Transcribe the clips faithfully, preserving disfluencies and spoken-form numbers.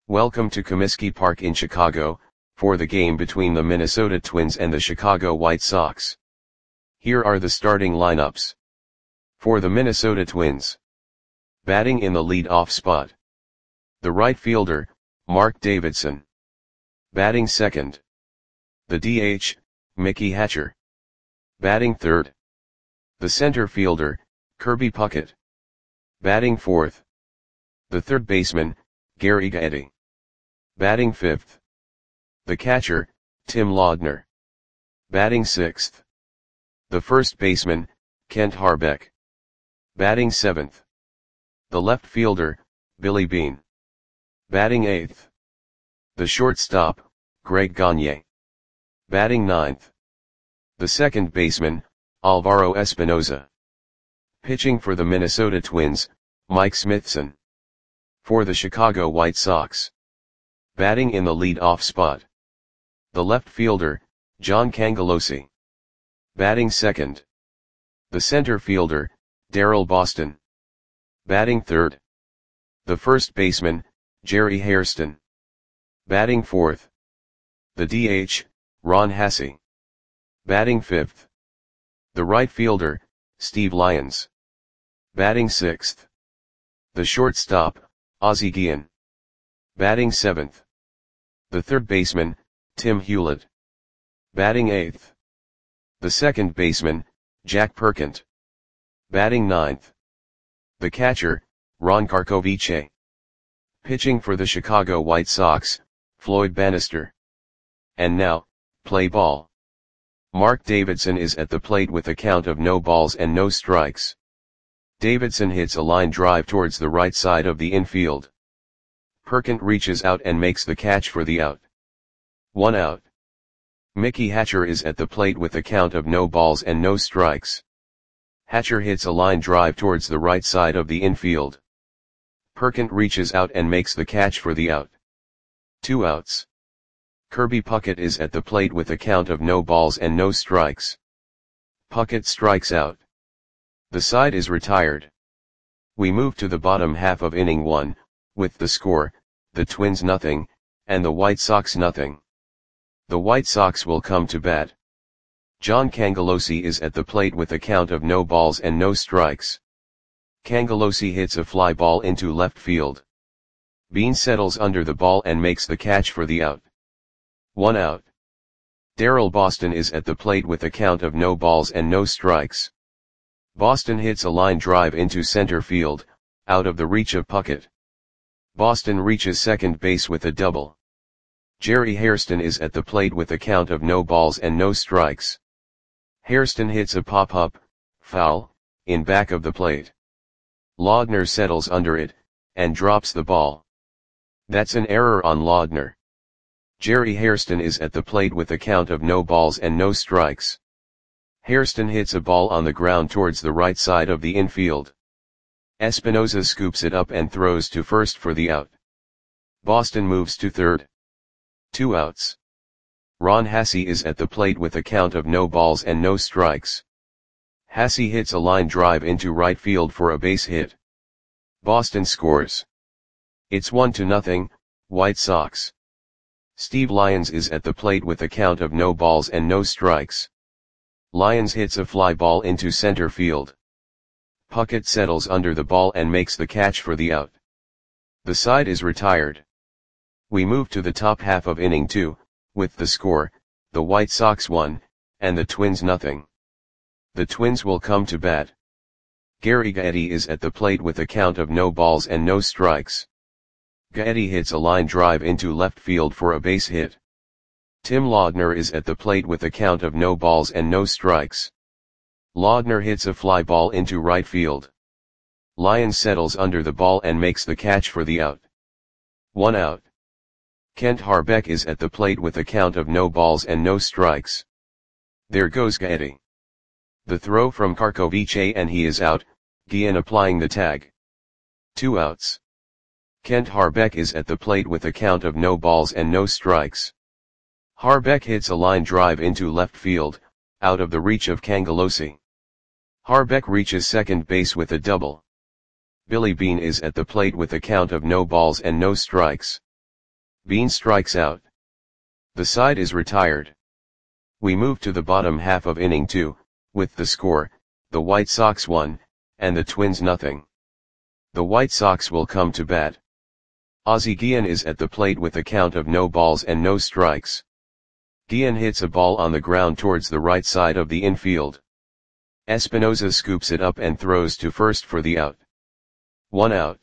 Welcome to Comiskey Park in Chicago, for the game between the Minnesota Twins and the Chicago White Sox. Here are the starting lineups. For the Minnesota Twins. Batting in the lead-off spot. The right fielder, Mark Davidson. Batting second. The D H, Mickey Hatcher. Batting third. The center fielder, Kirby Puckett. Batting fourth. The third baseman, Gary Gaetti. Batting fifth. The catcher, Tim Laudner. Batting sixth. The first baseman, Kent Harbeck. Batting seventh. The left fielder, Billy Beane. Batting eighth. The shortstop, Greg Gagne. Batting ninth. The second baseman, Alvaro Espinoza. Pitching for the Minnesota Twins, Mike Smithson. For the Chicago White Sox. Batting in the lead-off spot. The left fielder, John Cangelosi. Batting second. The center fielder, Daryl Boston. Batting third. The first baseman, Jerry Hairston. Batting fourth. The D H, Ron Hassey. Batting fifth. The right fielder, Steve Lyons. Batting sixth. The shortstop, Ozzie Guillen. Batting seventh. The third baseman, Tim Hewlett. Batting eighth. The second baseman, Jack Perkins. Batting ninth. The catcher, Ron Karkovice. Pitching for the Chicago White Sox, Floyd Bannister. And now, play ball. Mark Davidson is at the plate with a count of no balls and no strikes. Davidson hits a line drive towards the right side of the infield. Perkins reaches out and makes the catch for the out. One out. Mickey Hatcher is at the plate with a count of no balls and no strikes. Hatcher hits a line drive towards the right side of the infield. Perkins reaches out and makes the catch for the out. Two outs. Kirby Puckett is at the plate with a count of no balls and no strikes. Puckett strikes out. The side is retired. We move to the bottom half of inning one, with the score, the Twins nothing, and the White Sox nothing. The White Sox will come to bat. John Cangelosi is at the plate with a count of no balls and no strikes. Cangelosi hits a fly ball into left field. Beane settles under the ball and makes the catch for the out. One out. Daryl Boston is at the plate with a count of no balls and no strikes. Boston hits a line drive into center field, out of the reach of Puckett. Boston reaches second base with a double. Jerry Hairston is at the plate with a count of no balls and no strikes. Hairston hits a pop-up, foul, in back of the plate. Laudner settles under it, and drops the ball. That's an error on Laudner. Jerry Hairston is at the plate with a count of no balls and no strikes. Hairston hits a ball on the ground towards the right side of the infield. Espinoza scoops it up and throws to first for the out. Boston moves to third. Two outs. Ron Hassey is at the plate with a count of no balls and no strikes. Hassey hits a line drive into right field for a base hit. Boston scores. It's one to nothing, White Sox. Steve Lyons is at the plate with a count of no balls and no strikes. Lyons hits a fly ball into center field. Puckett settles under the ball and makes the catch for the out. The side is retired. We move to the top half of inning two, with the score, the White Sox one, and the Twins nothing. The Twins will come to bat. Gary Gaetti is at the plate with a count of no balls and no strikes. Gaetti hits a line drive into left field for a base hit. Tim Laudner is at the plate with a count of no balls and no strikes. Laudner hits a fly ball into right field. Lyons settles under the ball and makes the catch for the out. One out. Kent Harbeck is at the plate with a count of no balls and no strikes. There goes Gaetti. The throw from Karkovice and he is out, Guillen applying the tag. Two outs. Kent Harbeck is at the plate with a count of no balls and no strikes. Harbeck hits a line drive into left field, out of the reach of Cangelosi. Harbeck reaches second base with a double. Billy Beane is at the plate with a count of no balls and no strikes. Bean strikes out. The side is retired. We move to the bottom half of inning two, with the score, the White Sox one, and the Twins nothing. The White Sox will come to bat. Ozzie Guillen is at the plate with a count of no balls and no strikes. Guillen hits a ball on the ground towards the right side of the infield. Espinosa scoops it up and throws to first for the out. One out.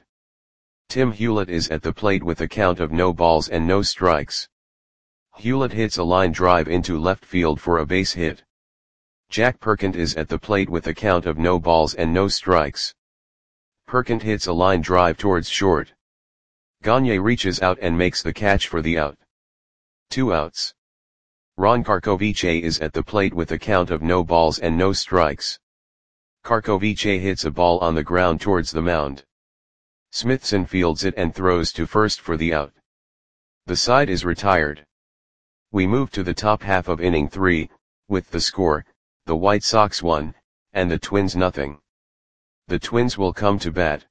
Tim Hewlett is at the plate with a count of no balls and no strikes. Hewlett hits a line drive into left field for a base hit. Jack Perkins is at the plate with a count of no balls and no strikes. Perkins hits a line drive towards short. Gagne reaches out and makes the catch for the out. Two outs. Ron Karkovice is at the plate with a count of no balls and no strikes. Karkovice hits a ball on the ground towards the mound. Smithson fields it and throws to first for the out. The side is retired. We move to the top half of inning three, with the score, the White Sox one, and the Twins nothing. The Twins will come to bat.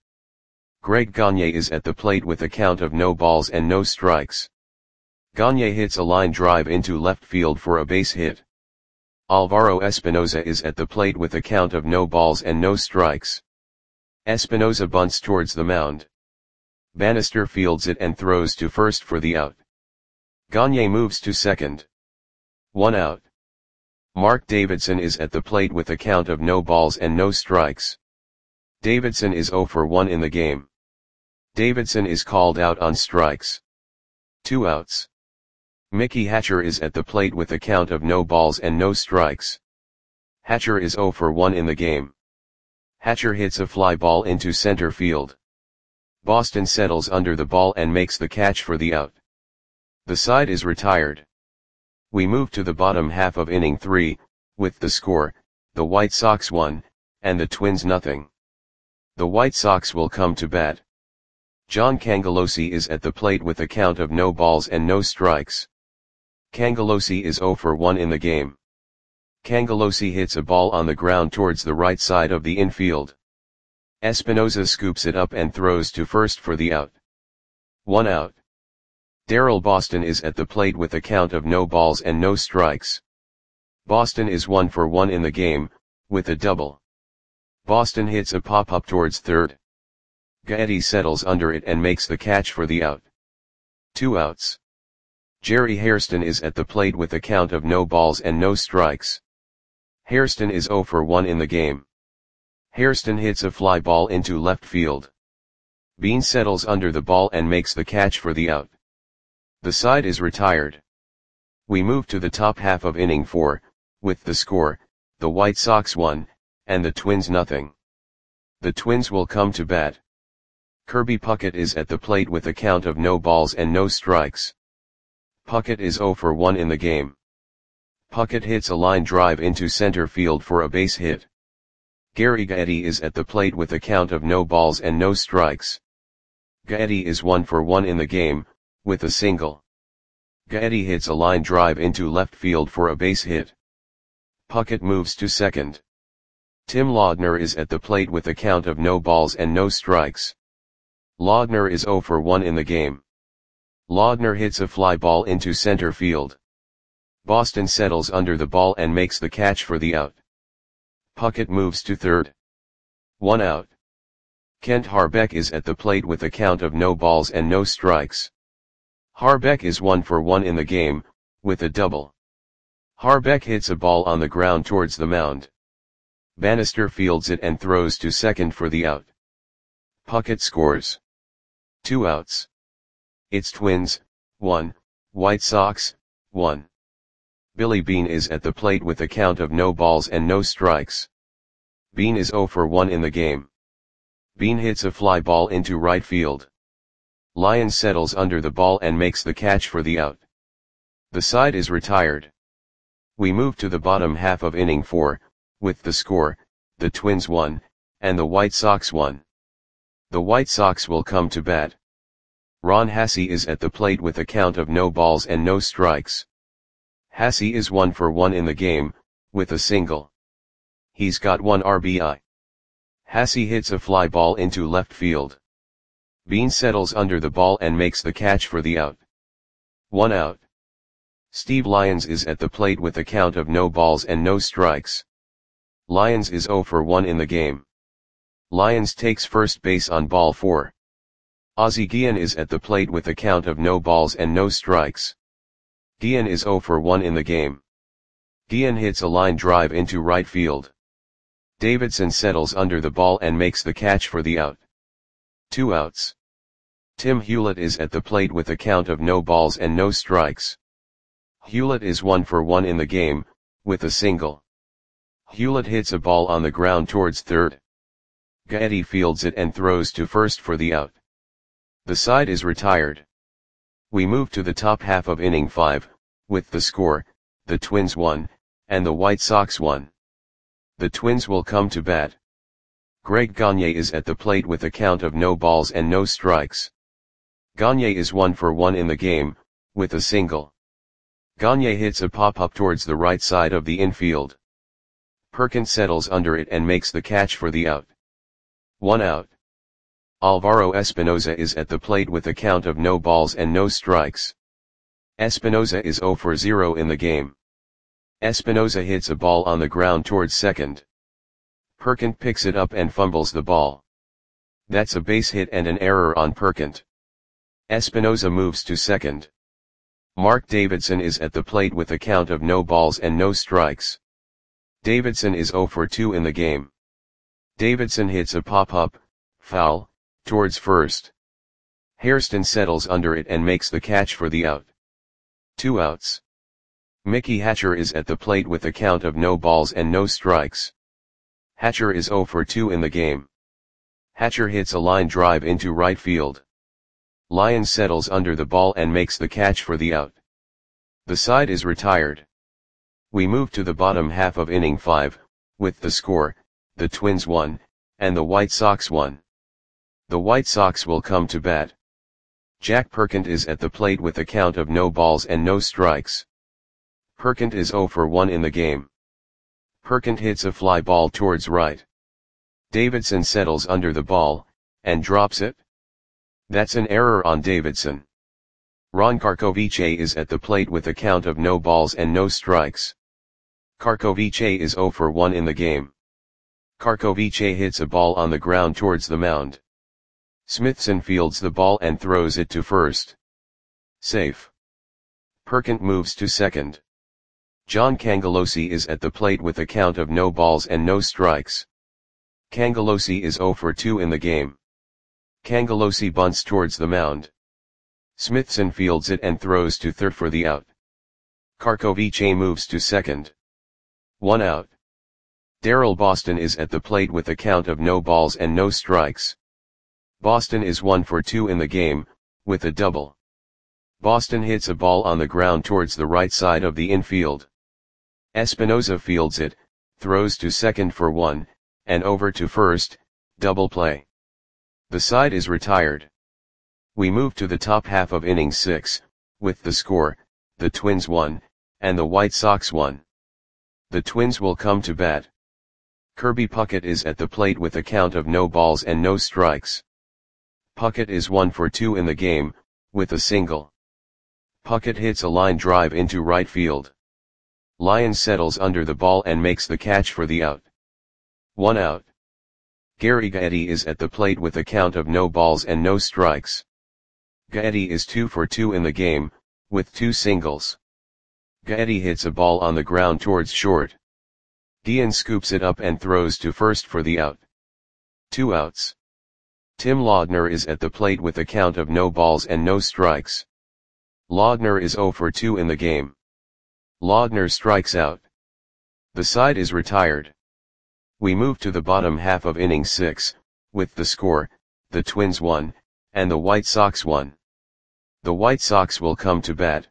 Greg Gagne is at the plate with a count of no balls and no strikes. Gagne hits a line drive into left field for a base hit. Alvaro Espinosa is at the plate with a count of no balls and no strikes. Espinosa bunts towards the mound. Bannister fields it and throws to first for the out. Gagne moves to second. One out. Mark Davidson is at the plate with a count of no balls and no strikes. Davidson is zero for one in the game. Davidson is called out on strikes. Two outs. Mickey Hatcher is at the plate with a count of no balls and no strikes. Hatcher is zero for one in the game. Hatcher hits a fly ball into center field. Boston settles under the ball and makes the catch for the out. The side is retired. We move to the bottom half of inning three, with the score, the White Sox one, and the Twins nothing. The White Sox will come to bat. John Cangelosi is at the plate with a count of no balls and no strikes. Cangelosi is zero for one in the game. Cangelosi hits a ball on the ground towards the right side of the infield. Espinosa scoops it up and throws to first for the out. One out. Darrell Boston is at the plate with a count of no balls and no strikes. Boston is one for one in the game, with a double. Boston hits a pop-up towards third. Gaetti settles under it and makes the catch for the out. Two outs. Jerry Hairston is at the plate with a count of no balls and no strikes. Hairston is zero for one in the game. Hairston hits a fly ball into left field. Bean settles under the ball and makes the catch for the out. The side is retired. We move to the top half of inning four, with the score, the White Sox one, and the Twins nothing. The Twins will come to bat. Kirby Puckett is at the plate with a count of no balls and no strikes. Puckett is zero for one in the game. Puckett hits a line drive into center field for a base hit. Gary Gaetti is at the plate with a count of no balls and no strikes. Gaetti is one for one in the game, with a single. Gaetti hits a line drive into left field for a base hit. Puckett moves to second. Tim Laudner is at the plate with a count of no balls and no strikes. Laudner is zero for one in the game. Laudner hits a fly ball into center field. Boston settles under the ball and makes the catch for the out. Puckett moves to third. One out. Kent Harbeck is at the plate with a count of no balls and no strikes. Harbeck is one for one in the game, with a double. Harbeck hits a ball on the ground towards the mound. Bannister fields it and throws to second for the out. Puckett scores. Two outs. It's Twins, one, White Sox, one. Billy Beane is at the plate with a count of no balls and no strikes. Beane is zero for one in the game. Beane hits a fly ball into right field. Lyons settles under the ball and makes the catch for the out. The side is retired. We move to the bottom half of inning four, with the score, the Twins one, and the White Sox one. The White Sox will come to bat. Ron Hassey is at the plate with a count of no balls and no strikes. Hassey is one for one in the game, with a single. He's got one R B I. Hassey hits a fly ball into left field. Beane settles under the ball and makes the catch for the out. One out. Steve Lyons is at the plate with a count of no balls and no strikes. Lyons is zero for one in the game. Lyons takes first base on ball four. Ozzie Guillen is at the plate with a count of no balls and no strikes. Guillen is zero for one in the game. Guillen hits a line drive into right field. Davidson settles under the ball and makes the catch for the out. Two outs. Tim Hewlett is at the plate with a count of no balls and no strikes. Hewlett is one for one in the game, with a single. Hewlett hits a ball on the ground towards third. Gaetti fields it and throws to first for the out. The side is retired. We move to the top half of inning five, with the score, the Twins won, and the White Sox won. The Twins will come to bat. Greg Gagne is at the plate with a count of no balls and no strikes. Gagne is one for one in the game, with a single. Gagne hits a pop-up towards the right side of the infield. Perkins settles under it and makes the catch for the out. One out. Alvaro Espinoza is at the plate with a count of no balls and no strikes. Espinoza is zero for zero in the game. Espinoza hits a ball on the ground towards second. Perkins picks it up and fumbles the ball. That's a base hit and an error on Perkins. Espinoza moves to second. Mark Davidson is at the plate with a count of no balls and no strikes. Davidson is zero for two in the game. Davidson hits a pop-up, foul, towards first. Hairston settles under it and makes the catch for the out. Two outs. Mickey Hatcher is at the plate with a count of no balls and no strikes. Hatcher is zero for two in the game. Hatcher hits a line drive into right field. Lyons settles under the ball and makes the catch for the out. The side is retired. We move to the bottom half of inning five, with the score, the Twins won, and the White Sox won. The White Sox will come to bat. Jack Perkins is at the plate with a count of no balls and no strikes. Perkins is zero for one in the game. Perkins hits a fly ball towards right. Davidson settles under the ball, and drops it. That's an error on Davidson. Ron Karkovice is at the plate with a count of no balls and no strikes. Karkovice is zero for one in the game. Karkovice hits a ball on the ground towards the mound. Smithson fields the ball and throws it to first. Safe. Perkins moves to second. John Cangelosi is at the plate with a count of no balls and no strikes. Cangelosi is zero for two in the game. Cangelosi bunts towards the mound. Smithson fields it and throws to third for the out. Karkovice moves to second. One out. Darrell Boston is at the plate with a count of no balls and no strikes. Boston is one for two in the game, with a double. Boston hits a ball on the ground towards the right side of the infield. Espinoza fields it, throws to second for one, and over to first, double play. The side is retired. We move to the top half of inning six, with the score, the Twins won, and the White Sox won. The Twins will come to bat. Kirby Puckett is at the plate with a count of no balls and no strikes. Puckett is one for two in the game, with a single. Puckett hits a line drive into right field. Lyons settles under the ball and makes the catch for the out. One out. Gary Gaetti is at the plate with a count of no balls and no strikes. Gaetti is two for two in the game, with two singles. Gaetti hits a ball on the ground towards short. Guillen scoops it up and throws to first for the out. Two outs. Tim Laudner is at the plate with a count of no balls and no strikes. Laudner is zero for two in the game. Laudner strikes out. The side is retired. We move to the bottom half of inning six, with the score, the Twins won, and the White Sox won. The White Sox will come to bat.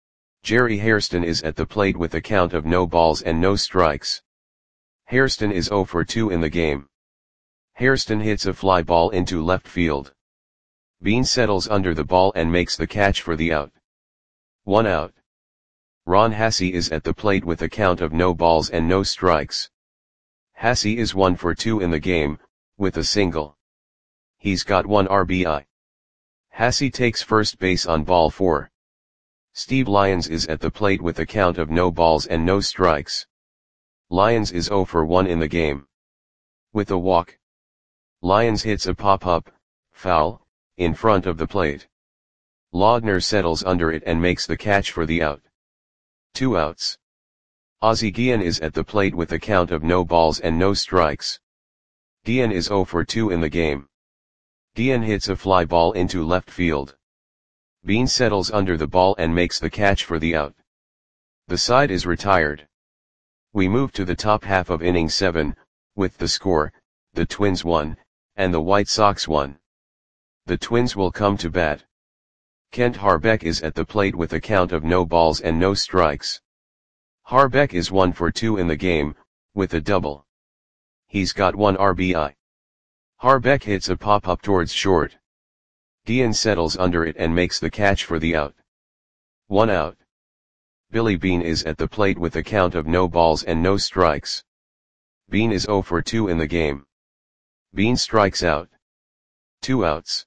Jerry Hairston is at the plate with a count of no balls and no strikes. Hairston is zero for two in the game. Hairston hits a fly ball into left field. Bean settles under the ball and makes the catch for the out. One out. Ron Hassey is at the plate with a count of no balls and no strikes. Hassey is one for two in the game, with a single. He's got one R B I. Hassey takes first base on ball four. Steve Lyons is at the plate with a count of no balls and no strikes. Lyons is zero for one in the game. With a walk, Lyons hits a pop-up, foul, in front of the plate. Laudner settles under it and makes the catch for the out. Two outs. Ozzie Guillen is at the plate with a count of no balls and no strikes. Guillen is zero for two in the game. Guillen hits a fly ball into left field. Bean settles under the ball and makes the catch for the out. The side is retired. We move to the top half of inning seven, with the score, the Twins won, and the White Sox won. The Twins will come to bat. Kent Harbeck is at the plate with a count of no balls and no strikes. Harbeck is one for two in the game, with a double. He's got one R B I. Harbeck hits a pop-up towards short. Guillen settles under it and makes the catch for the out. One out. Billy Beane is at the plate with a count of no balls and no strikes. Beane is zero for two in the game. Beane strikes out. Two outs.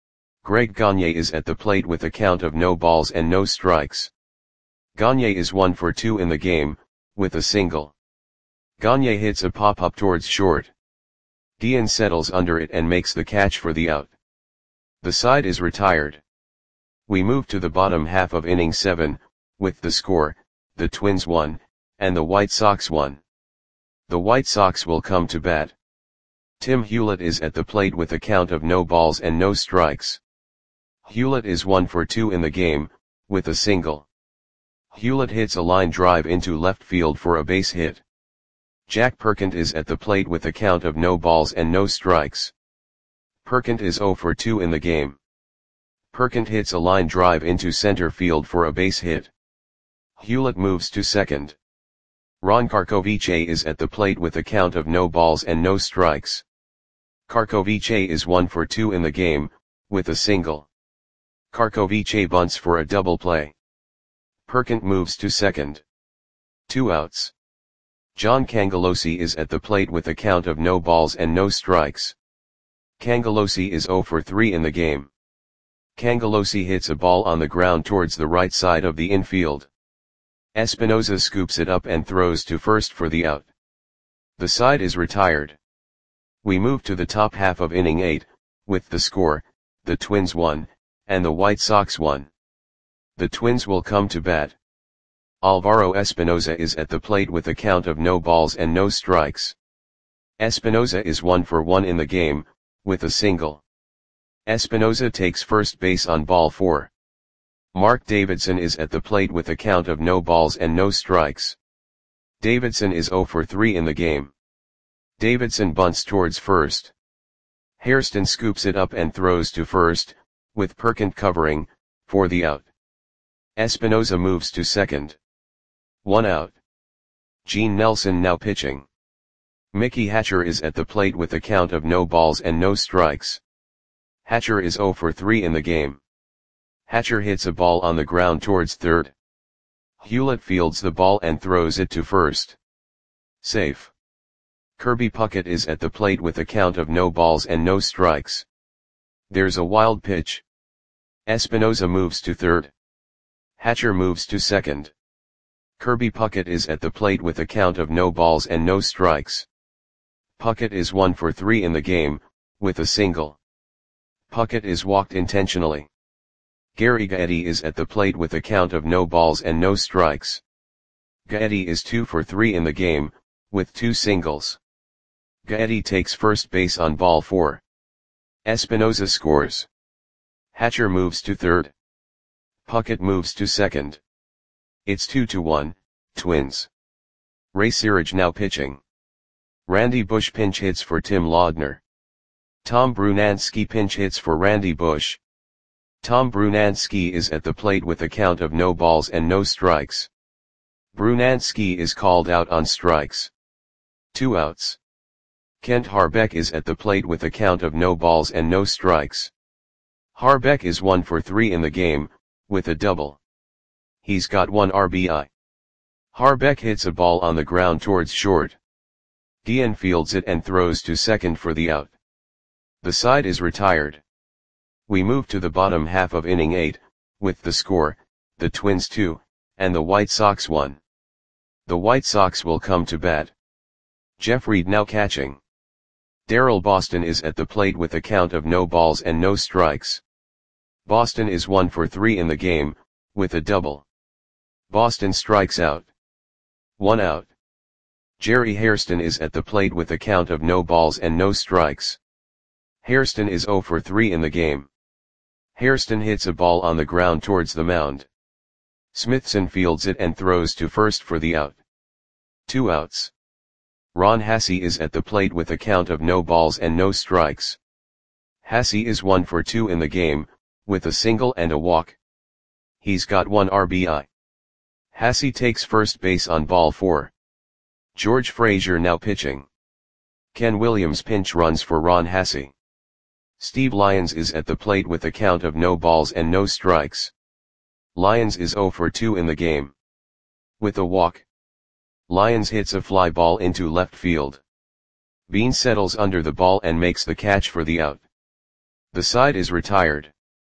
Greg Gagne is at the plate with a count of no balls and no strikes. Gagne is one for two in the game, with a single. Gagne hits a pop-up towards short. Guillen settles under it and makes the catch for the out. The side is retired. We move to the bottom half of inning seven, with the score, the Twins won, and the White Sox won. The White Sox will come to bat. Tim Hewlett is at the plate with a count of no balls and no strikes. Hewlett is one for two in the game, with a single. Hewlett hits a line drive into left field for a base hit. Jack Perkins is at the plate with a count of no balls and no strikes. Perkins is zero for two in the game. Perkins hits a line drive into center field for a base hit. Hewlett moves to second. Ron Karkovice is at the plate with a count of no balls and no strikes. Karkovice is one for two in the game, with a single. Karkovice bunts for a double play. Perkins moves to second. Two outs. John Cangelosi is at the plate with a count of no balls and no strikes. Cangelosi is zero for three in the game. Cangelosi hits a ball on the ground towards the right side of the infield. Espinoza scoops it up and throws to first for the out. The side is retired. We move to the top half of inning eight, with the score, the Twins won, and the White Sox won. The Twins will come to bat. Alvaro Espinoza is at the plate with a count of no balls and no strikes. Espinoza is one for one in the game, with a single. Espinoza takes first base on ball four. Mark Davidson is at the plate with a count of no balls and no strikes. Davidson is zero for three in the game. Davidson bunts towards first. Hairston scoops it up and throws to first, with Perkins covering, for the out. Espinoza moves to second. One out. Gene Nelson now pitching. Mickey Hatcher is at the plate with a count of no balls and no strikes. Hatcher is zero for three in the game. Hatcher hits a ball on the ground towards third. Hewlett fields the ball and throws it to first. Safe. Kirby Puckett is at the plate with a count of no balls and no strikes. There's a wild pitch. Espinoza moves to third. Hatcher moves to second. Kirby Puckett is at the plate with a count of no balls and no strikes. Puckett is one for three in the game, with a single. Puckett is walked intentionally. Gary Gaetti is at the plate with a count of no balls and no strikes. Gaetti is two for three in the game, with two singles. Gaetti takes first base on ball four. Espinoza scores. Hatcher moves to third. Puckett moves to second. It's two to one, Twins. Ray Searage now pitching. Randy Bush pinch hits for Tim Laudner. Tom Brunansky pinch hits for Randy Bush. Tom Brunansky is at the plate with a count of no balls and no strikes. Brunansky is called out on strikes. Two outs. Kent Harbeck is at the plate with a count of no balls and no strikes. Harbeck is one for three in the game, with a double. He's got one R B I. Harbeck hits a ball on the ground towards short. Guillen fields it and throws to second for the out. The side is retired. We move to the bottom half of inning eight, with the score, the Twins two, and the White Sox one. The White Sox will come to bat. Jeff Reed now catching. Darryl Boston is at the plate with a count of no balls and no strikes. Boston is one for three in the game, with a double. Boston strikes out. One out. Jerry Hairston is at the plate with a count of no balls and no strikes. Hairston is zero for three in the game. Hairston hits a ball on the ground towards the mound. Smithson fields it and throws to first for the out. Two outs. Ron Hassey is at the plate with a count of no balls and no strikes. Hassey is one for two in the game, with a single and a walk. He's got one R B I. Hassey takes first base on ball four. George Frazier now pitching. Ken Williams pinch runs for Ron Hassey. Steve Lyons is at the plate with a count of no balls and no strikes. Lyons is zero for two in the game. With a walk. Lyons hits a fly ball into left field. Bean settles under the ball and makes the catch for the out. The side is retired.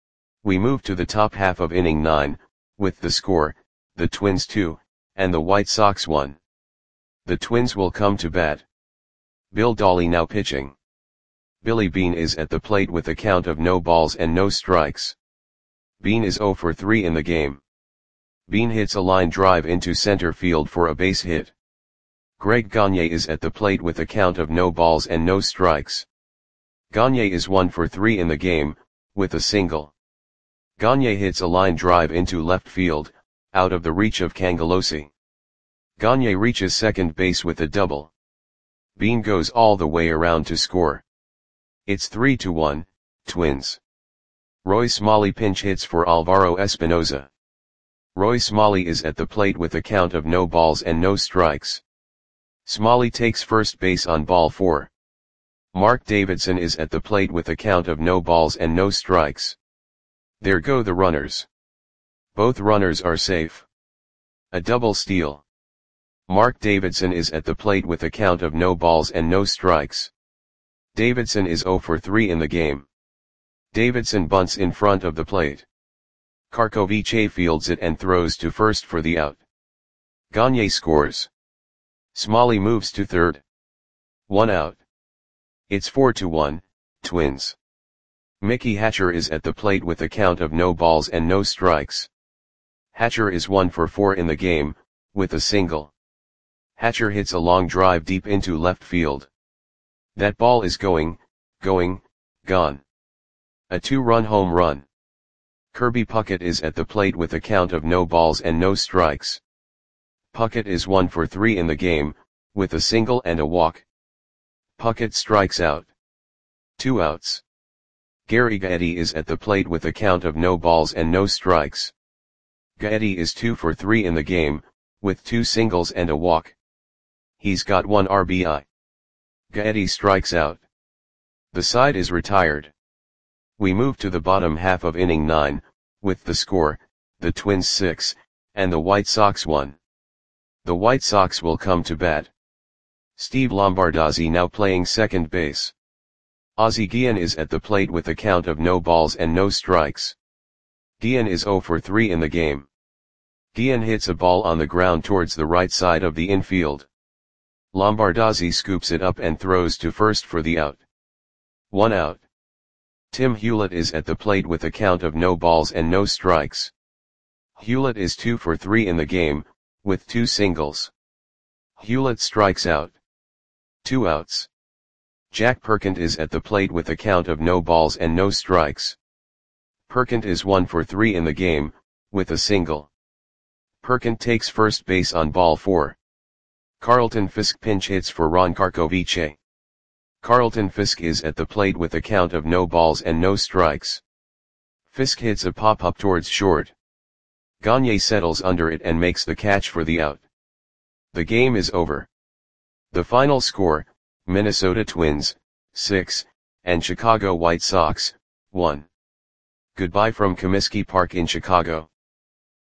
We move to the top half of inning nine, with the score, the Twins two, and the White Sox one. The Twins will come to bat. Bill Dawley now pitching. Billy Bean is at the plate with a count of no balls and no strikes. Bean is zero for three in the game. Bean hits a line drive into center field for a base hit. Greg Gagne is at the plate with a count of no balls and no strikes. Gagne is one for three in the game, with a single. Gagne hits a line drive into left field, out of the reach of Cangelosi. Gagne reaches second base with a double. Bean goes all the way around to score. It's three to one, Twins. Roy Smalley pinch hits for Alvaro Espinoza. Roy Smalley is at the plate with a count of no balls and no strikes. Smalley takes first base on ball four. Mark Davidson is at the plate with a count of no balls and no strikes. There go the runners. Both runners are safe. A double steal. Mark Davidson is at the plate with a count of no balls and no strikes. Davidson is zero for three in the game. Davidson bunts in front of the plate. Karkovice fields it and throws to first for the out. Gagne scores. Smalley moves to third. One out. It's four to one, Twins. Mickey Hatcher is at the plate with a count of no balls and no strikes. Hatcher is one for four in the game, with a single. Hatcher hits a long drive deep into left field. That ball is going, going, gone. A two-run home run. Kirby Puckett is at the plate with a count of no balls and no strikes. Puckett is one for three in the game, with a single and a walk. Puckett strikes out. Two outs. Gary Gaetti is at the plate with a count of no balls and no strikes. Gaetti is two for three in the game, with two singles and a walk. He's got one R B I. Gaetti strikes out. The side is retired. We move to the bottom half of inning nine, with the score, the Twins six, and the White Sox one. The White Sox will come to bat. Steve Lombardozzi now playing second base. Ozzie Guillen is at the plate with a count of no balls and no strikes. Guillen is zero for three in the game. Guillen hits a ball on the ground towards the right side of the infield. Lombardozzi scoops it up and throws to first for the out. One out. Tim Hewlett is at the plate with a count of no balls and no strikes. Hewlett is two for three in the game, with two singles. Hewlett strikes out. Two outs. Jack Perkins is at the plate with a count of no balls and no strikes. Perkins is one for three in the game, with a single. Perkins takes first base on ball four. Carlton Fisk pinch hits for Ron Karkovice. Carlton Fisk is at the plate with a count of no balls and no strikes. Fisk hits a pop-up towards short. Gagne settles under it and makes the catch for the out. The game is over. The final score, Minnesota Twins, six, and Chicago White Sox, one. Goodbye from Comiskey Park in Chicago.